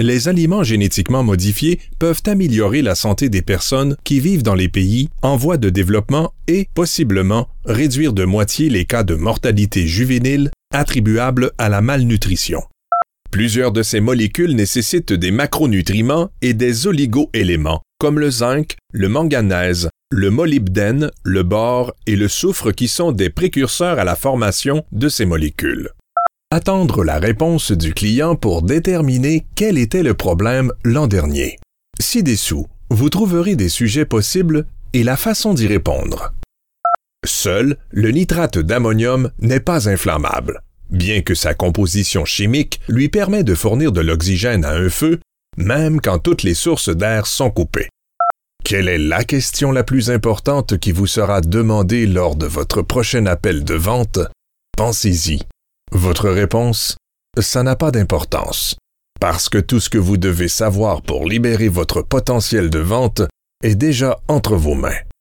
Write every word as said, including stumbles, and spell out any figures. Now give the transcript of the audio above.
Les aliments génétiquement modifiés peuvent améliorer la santé des personnes qui vivent dans les pays en voie de développement et, possiblement, réduire de moitié les cas de mortalité juvénile attribuables à la malnutrition. Plusieurs de ces molécules nécessitent des macronutriments et des oligoéléments, comme le zinc, le manganèse, le molybdène, le bore et le soufre qui sont des précurseurs à la formation de ces molécules. Attendre la réponse du client pour déterminer quel était le problème l'an dernier. Ci-dessous, vous trouverez des sujets possibles et la façon d'y répondre. Seul, le nitrate d'ammonium n'est pas inflammable, bien que sa composition chimique lui permet de fournir de l'oxygène à un feu, même quand toutes les sources d'air sont coupées. Quelle est la question la plus importante qui vous sera demandée lors de votre prochain appel de vente? Pensez-y. Votre réponse? Ça n'a pas d'importance, parce que tout ce que vous devez savoir pour libérer votre potentiel de vente est déjà entre vos mains.